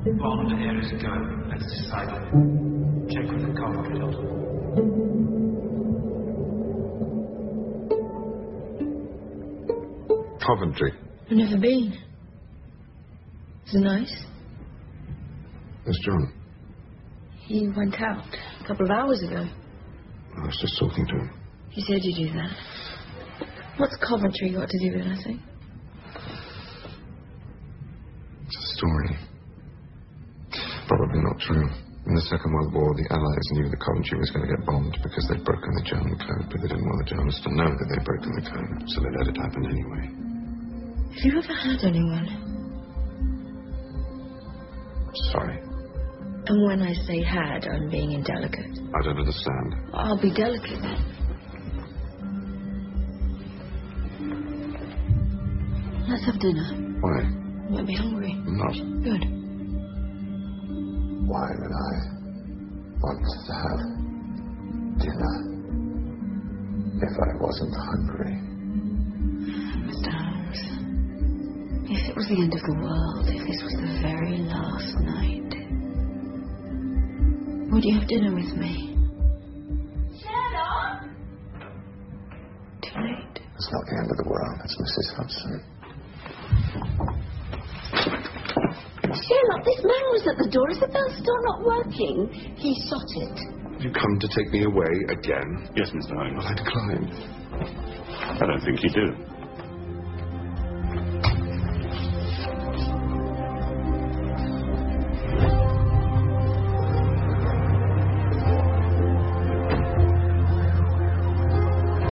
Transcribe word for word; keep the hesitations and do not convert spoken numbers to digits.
Bond, here is go. Let's decide it. Check with the Coventry doctor. Coventry? I've never been. Is it nice? Where's John? He went out a couple of hours ago. I was just talking to him. He said you'd do that. What's Coventry got to do with anything? It's a story. Probably not true. In the Second World War, the Allies knew that Coventry was going to get bombed because they'd broken the German code, but they didn't want the Germans to know that they'd broken the code, so they let it happen anyway. Have you ever had anyone? Sorry. And when I say had, I'm being indelicate. I don't understand. I'll be delicate then. Let's have dinner. Why? You might be hungry. I'm not. Good. Why would I want to have dinner if I wasn't hungry? Mister Holmes, if it was the end of the world, if this was the very last night, would you have dinner with me? Sherlock? Too late. It's not the end of the world. It's Missus Hudson. Sherlock, this man was at the door. Is the bell still not working? He shot it. You come to take me away again? Yes, Mister Holmes. Well, I decline. I don't think you do.